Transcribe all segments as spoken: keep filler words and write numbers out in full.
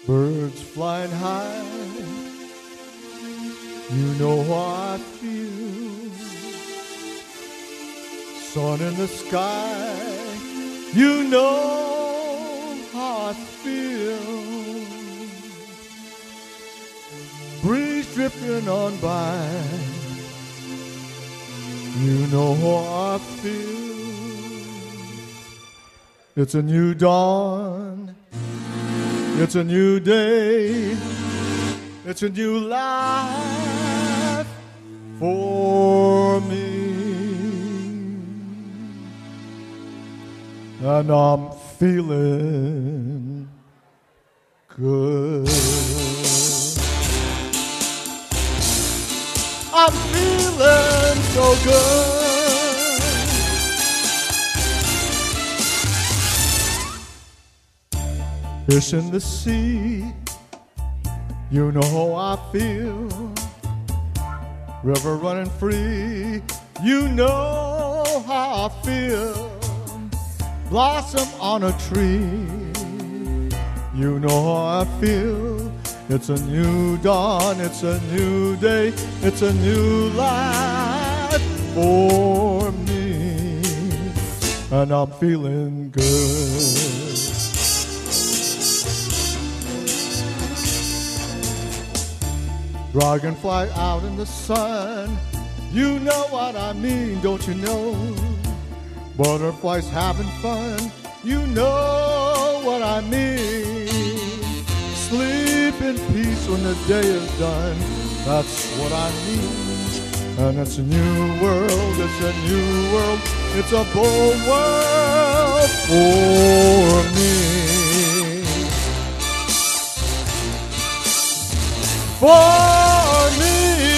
Birds flying high, you know how I feel. Sun in the sky, you know how I feel. Breeze drifting on by, you know how I feel. It's a new dawn, it's a new day, it's a new life for me. And I'm feeling good. I'm feeling so good. Fish in the sea, you know how I feel. River running free, you know how I feel. Blossom on a tree, you know how I feel. It's a new dawn, it's a new day, it's a new life for me. And I'm feeling good. Dragonfly out in the sun, you know what I mean, don't you know? Butterflies having fun, you know what I mean. Sleep in peace when the day is done, that's what I mean. And it's a new world, it's a new world, it's a bold world for me. For me.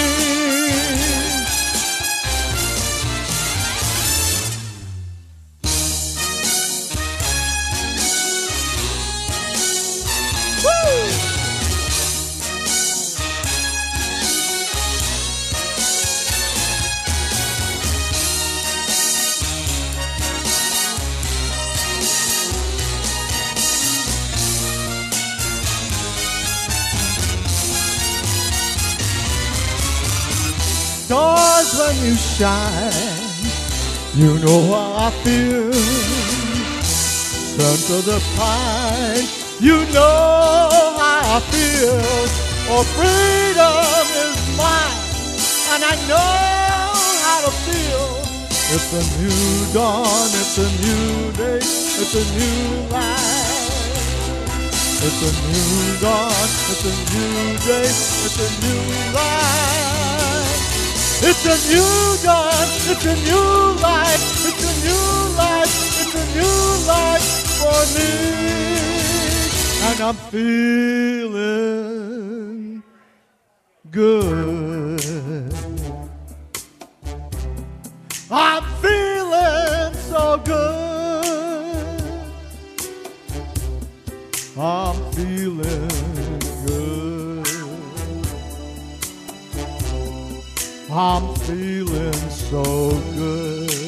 Stars when you shine, you know how I feel. Scent of the pine, you know how I feel. Oh, freedom is mine, and I know how to feel. It's a new dawn, it's a new day, it's a new life. It's a new dawn, it's a new day, it's a new life. It's a new dawn, it's a new life, it's a new life, it's a new life for me. And I'm feeling good. I'm feeling so good. I'm feeling good. I'm feeling so good.